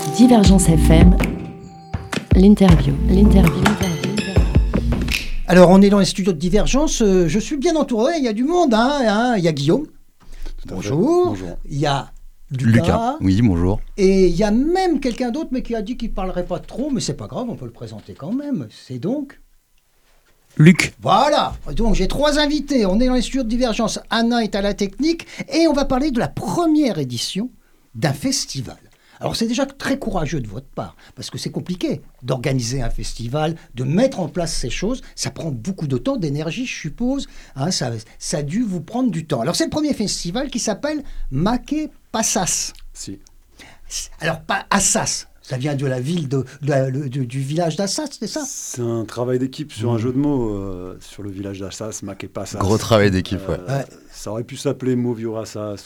Divergence FM, l'interview. Alors, on est dans les studios de Divergence. Je suis bien entouré. Il y a du monde. Il y a Guillaume. Bonjour. Bonjour. Il y a Lucas. Oui, bonjour. Et il y a même quelqu'un d'autre, mais qui a dit qu'il ne parlerait pas trop. Mais c'est pas grave, on peut le présenter quand même. C'est donc... Luc. Voilà. Donc, j'ai 3 invités. On est dans les studios de Divergence. Anna est à la technique. Et on va parler de la première édition d'un festival. Alors c'est déjà très courageux de votre part, parce que c'est compliqué d'organiser un festival, de mettre en place ces choses. Ça prend beaucoup de temps, d'énergie, je suppose. Ça a dû vous prendre du temps. Alors c'est le premier festival qui s'appelle Make Passas. Si. Alors pas Assas, ça vient de la ville, du village d'Assas, c'est ça? C'est un travail d'équipe sur un jeu de mots sur le village d'Assas, Make Passas. Gros travail d'équipe, ouais. Ça aurait pu s'appeler Moviurassas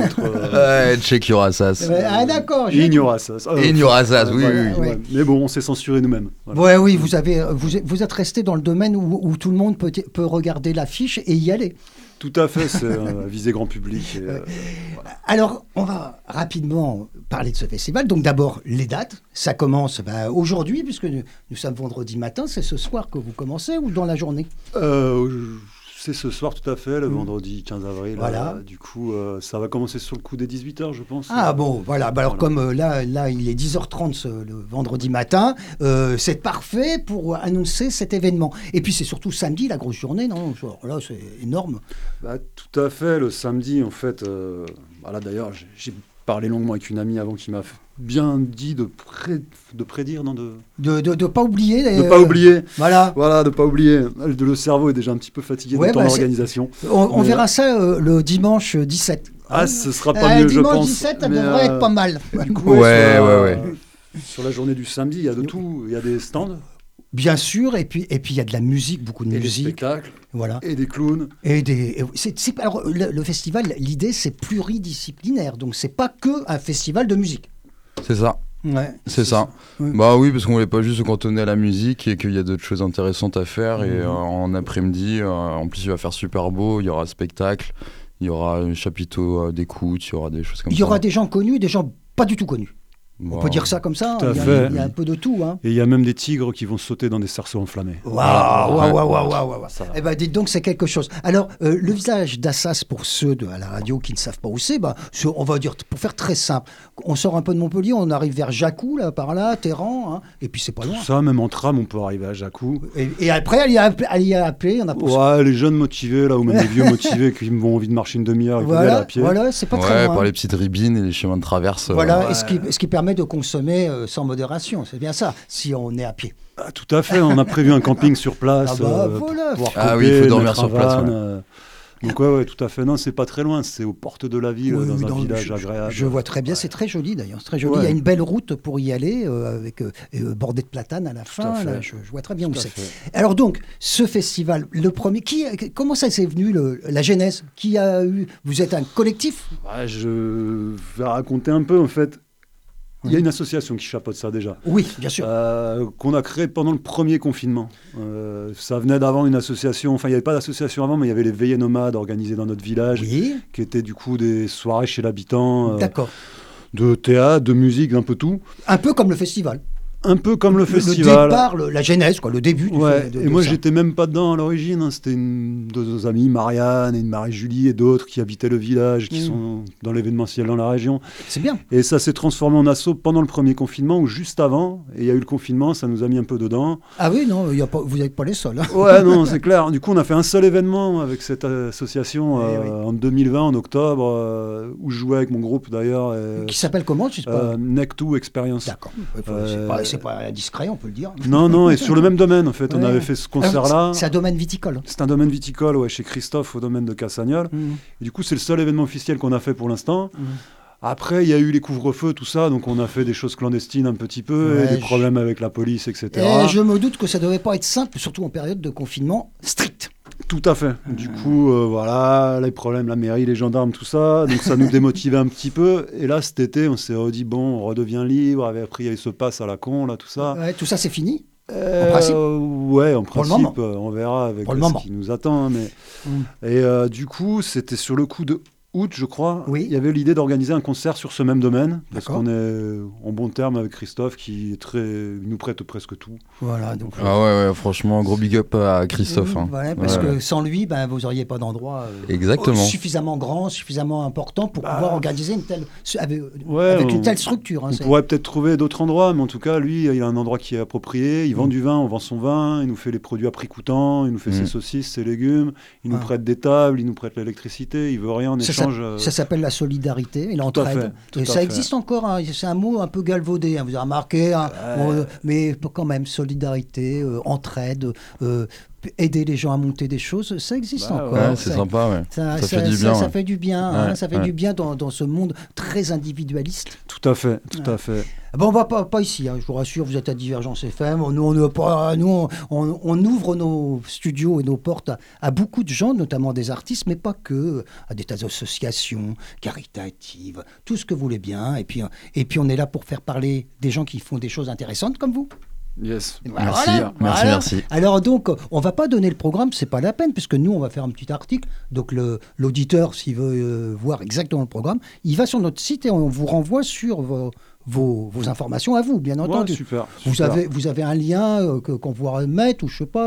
Tchekurassas. D'accord. Ignorassas. Ignorassas, oui. Mais bon, on s'est censuré nous-mêmes. Voilà. Oui, vous êtes resté dans le domaine où tout le monde peut regarder l'affiche et y aller. Tout à fait, c'est visé grand public. Voilà. Alors, on va rapidement parler de ce festival. Donc d'abord, les dates. Ça commence aujourd'hui, puisque nous sommes vendredi matin. C'est ce soir que vous commencez ou dans la journée? C'est ce soir, tout à fait, le vendredi 15 avril. Voilà. Du coup, ça va commencer sur le coup des 18h, je pense. Ah bon, voilà. Alors comme là, il est 10h30 le vendredi matin, c'est parfait pour annoncer cet événement. Et puis c'est surtout samedi, la grosse journée, non? Là, c'est énorme. Tout à fait, le samedi, en fait. D'ailleurs, j'ai parlé longuement avec une amie avant qui m'a bien dit de prédire, non de pas oublier. De pas oublier. Voilà, de pas oublier. Le cerveau est déjà un petit peu fatigué de temps d'organisation. On verra ça le dimanche 17. Ce sera pas mieux, je pense. Dimanche 17, ça devrait être pas mal. Du coup, ouais. Sur la journée du samedi, il y a de tout. Il y a des stands. Bien sûr, et puis il y a de la musique, beaucoup de musique. Des spectacles, voilà. Et des clowns. Alors, le festival, l'idée, c'est pluridisciplinaire, donc c'est pas que un festival de musique. C'est ça. Ouais. C'est ça. Ouais. Bah oui, parce qu'on voulait pas juste se cantonner à la musique et qu'il y a d'autres choses intéressantes à faire. Et en après-midi, en plus, il va faire super beau, il y aura spectacle, il y aura un chapiteau d'écoute, il y aura des choses comme ça. Il y aura des gens connus, des gens pas du tout connus. On peut dire ça comme ça. Tout à fait. Il y a un peu de tout. Et il y a même des tigres qui vont sauter dans des cerceaux enflammés. Waouh. Eh ben, dites donc, c'est quelque chose. Alors, le village d'Assas, pour ceux à la radio qui ne savent pas où c'est, on va dire, pour faire très simple, on sort un peu de Montpellier, on arrive vers Jacou, là, par là, Téhéran, et puis c'est pas loin. Tout ça, même en tram, on peut arriver à Jacou. Et après, elle y a appelé, on a poussé. Ouais, les jeunes motivés, là, ou même les vieux motivés qui ont envie de marcher une demi-heure, ils peuvent aller à pied. Voilà, c'est pas très loin. Par les petites ribines et les chemins de traverse. Voilà, et ce qui permet de consommer sans modération, c'est bien ça, si on est à pied. Tout à fait, on a prévu un camping sur place. Voilà. Oui, il faut dormir sur place. Donc tout à fait. Non, c'est pas très loin, c'est aux portes de la ville, dans un village agréable. Je vois très bien, c'est très joli d'ailleurs, c'est très joli. Il y a une belle route pour y aller, avec bordée de platanes à la fin. Là, je vois très bien où c'est. Alors donc, ce festival, le premier, comment ça s'est venu, la genèse? Qui a eu? Vous êtes un collectif? Je vais raconter un peu en fait. Il y a une association qui chapeaute ça déjà. Oui, bien sûr. Qu'on a créée pendant le premier confinement. Ça venait d'avant une association, enfin il n'y avait pas d'association avant, mais il y avait les veillées nomades organisées dans notre village, qui étaient du coup des soirées chez l'habitant, de théâtre, de musique, d'un peu tout. Un peu comme le festival. Un peu comme le festival. Le départ, la genèse, le début. Et moi, j'étais même pas dedans à l'origine. C'était deux de nos amies, Marianne et Marie-Julie et d'autres qui habitaient le village, qui sont dans l'événementiel dans la région. C'est bien. Et ça s'est transformé en asso pendant le premier confinement ou juste avant. Et il y a eu le confinement, ça nous a mis un peu dedans. Ah oui, non, vous n'êtes pas les seuls. Hein. Ouais, non, c'est clair. Du coup, on a fait un seul événement avec cette association en 2020, en octobre, où je jouais avec mon groupe d'ailleurs. Qui s'appelle comment, je sais pas. Neck2 Experience. D'accord. C'est pas discret, on peut le dire. Non, et sur le même domaine, en fait. On avait fait ce concert-là. C'est un domaine viticole. C'est un domaine viticole, chez Christophe, au domaine de Cassagnol. Et du coup, c'est le seul événement officiel qu'on a fait pour l'instant. Après, il y a eu les couvre-feux, tout ça, donc on a fait des choses clandestines un petit peu, et des problèmes avec la police, etc. Et je me doute que ça ne devait pas être simple, surtout en période de confinement strict. Tout à fait. Du coup, les problèmes, la mairie, les gendarmes, tout ça. Donc ça nous démotivait un petit peu. Et là, cet été, on s'est redit, on redevient libre. Après, il y avait ce pass à la con, là, tout ça. Ouais, tout ça, c'est fini en principe. Ouais, en principe, on verra avec ce qui nous attend. Mais... Et du coup, c'était sur le coup de août, je crois, oui. il y avait l'idée d'organiser un concert sur ce même domaine, parce qu'on est en bon terme avec Christophe, qui nous prête presque tout. Voilà. Donc, ouais, franchement, gros big up à Christophe. Voilà, parce que sans lui, vous n'auriez pas d'endroit suffisamment grand, suffisamment important pour pouvoir organiser une telle, avec une telle structure. On pourrait peut-être trouver d'autres endroits, mais en tout cas, lui, il a un endroit qui est approprié. Il vend du vin, on vend son vin, il nous fait les produits à prix coûtant, il nous fait ses saucisses, ses légumes, il nous prête des tables, il nous prête l'électricité, il veut rien en échange. Ça s'appelle la solidarité et l'entraide. Ça existe encore, c'est un mot un peu galvaudé, vous avez remarqué, mais quand même, solidarité, entraide, aider les gens à monter des choses, ça existe encore. Ouais, c'est sympa, ça fait du bien. Ça fait du bien, ça fait du bien dans ce monde très individualiste. Tout à fait. Bon, pas ici, je vous rassure, vous êtes à Divergence FM. Nous, on ouvre nos studios et nos portes à beaucoup de gens, notamment des artistes, mais pas que, à des tas d'associations caritatives, tout ce que vous voulez bien. Et puis, on est là pour faire parler des gens qui font des choses intéressantes comme vous. Yes. Merci. Alors donc, on va pas donner le programme, c'est pas la peine, puisque nous, on va faire un petit article. Donc l'auditeur, s'il veut voir exactement le programme, il va sur notre site et on vous renvoie sur vos informations à vous, bien entendu. Super. Vous avez un lien qu'on pourra mettre, ou je sais pas.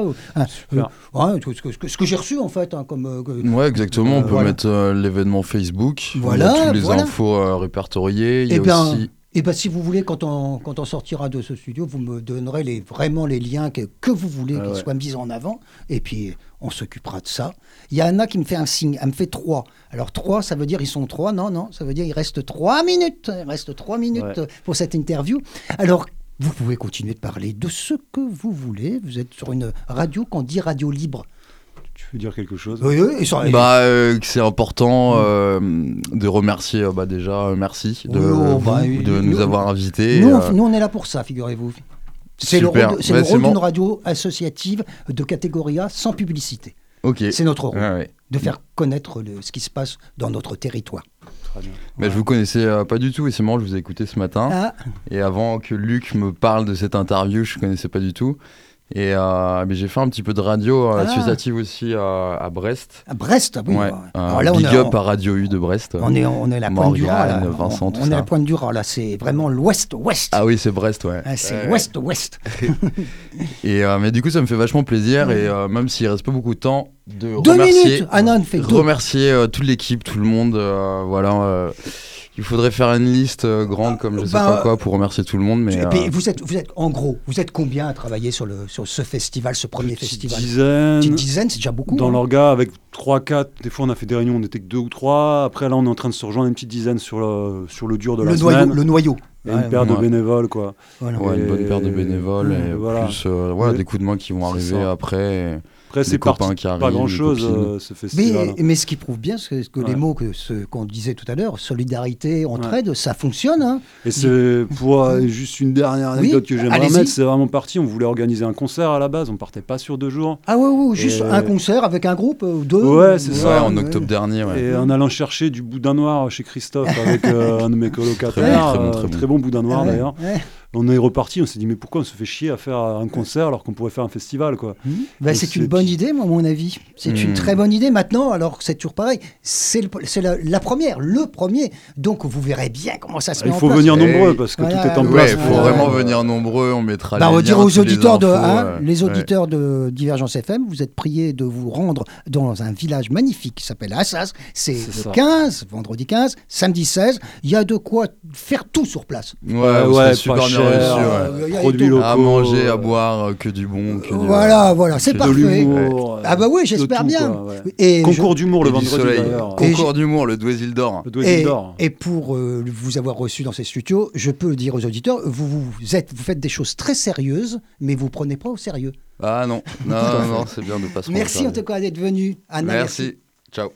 Ce que j'ai reçu, en fait. Ouais, exactement. On peut mettre l'événement Facebook. Voilà. Tous les infos répertoriées. Il y a aussi... Et si vous voulez, quand on sortira de ce studio, vous me donnerez vraiment les liens que vous voulez qu'ils soient mis en avant. Et puis, on s'occupera de ça. Il y a Anna qui me fait un signe. Elle me fait 3. Alors 3, ça veut dire ils sont 3. Non, ça veut dire il reste 3 minutes. Il reste 3 minutes pour cette interview. Alors, vous pouvez continuer de parler de ce que vous voulez. Vous êtes sur une radio qu'on dit radio libre. Tu veux dire quelque chose? Oui. C'est important de remercier, déjà, merci de nous avoir invités. Nous, on est là pour ça, figurez-vous. C'est le rôle d'une radio associative de catégorie A sans publicité. C'est notre rôle, de faire connaître ce qui se passe dans notre territoire. Très bien. Je vous connaissais pas du tout, et c'est marrant, je vous ai écouté ce matin. Et avant que Luc me parle de cette interview, je ne connaissais pas du tout. Et j'ai fait un petit peu de radio associative aussi à Brest. À Brest, oui. Ouais. Big up à Radio U de Brest. On est la Pointe du Raz. Vincent, tout on est la Pointe du Raz, là. C'est vraiment l'ouest-ouest. Ah oui, c'est Brest, ouais. C'est l'ouest-ouest. Et mais du coup, ça me fait vachement plaisir. Et même s'il reste pas beaucoup de temps, de 2 minutes. Remercier toute l'équipe, tout le monde. Il faudrait faire une liste grande comme je sais pas quoi pour remercier tout le monde. Mais vous êtes en gros, vous êtes combien à travailler sur ce festival, ce premier festival? Petite dizaine, c'est déjà beaucoup. Dans l'orga, avec 3-4, des fois on a fait des réunions, on n'était que 2 ou 3. Après là, on est en train de se rejoindre une petite dizaine sur le dur de la semaine. Le noyau. Et une paire de bénévoles, quoi. Voilà. Une bonne paire de bénévoles et plus des coups de main qui vont arriver après. Après, c'est pas grand-chose, ce festival. Mais ce qui prouve bien, c'est que les mots qu'on disait tout à l'heure, solidarité, entraide, ça fonctionne. Hein. Et c'est pour juste une dernière anecdote que j'aimerais mettre, c'est vraiment parti. On voulait organiser un concert à la base, on partait pas sur 2 jours. Ah ouais, juste un concert avec un groupe, 2. Ouais, c'est ça. En octobre dernier. Et en allant chercher du boudin noir chez Christophe avec un de mes colocataires, très bon boudin noir d'ailleurs. On est reparti, on s'est dit mais pourquoi on se fait chier à faire un concert alors qu'on pourrait faire un festival, quoi. C'est une bonne idée, à mon avis. C'est une très bonne idée. Maintenant, alors c'est toujours pareil, c'est la première, le premier. Donc vous verrez bien comment ça se met en place. Il faut venir nombreux parce que tout est en place. Il faut vraiment venir nombreux, on mettra les liens. On va dire aux auditeurs les auditeurs de Divergence FM, vous êtes priés de vous rendre dans un village magnifique qui s'appelle Assas. C'est le 15, vendredi 15, samedi 16. Il y a de quoi faire tout sur place. Ouais, super bien. Produits locaux, à manger, à boire, que du bon. Voilà, c'est parfait. L'humour, ah bah oui, j'espère bien. Et concours d'ouvre le vendredi d'ailleurs. Concours d'humour, le Douaisil d'or. Et pour vous avoir reçu dans ces studios, je peux dire aux auditeurs, vous faites des choses très sérieuses, mais vous prenez pas au sérieux. Ah non, c'est bien de pas se prendre. Merci en tout cas d'être venu. Anna, merci. Ciao.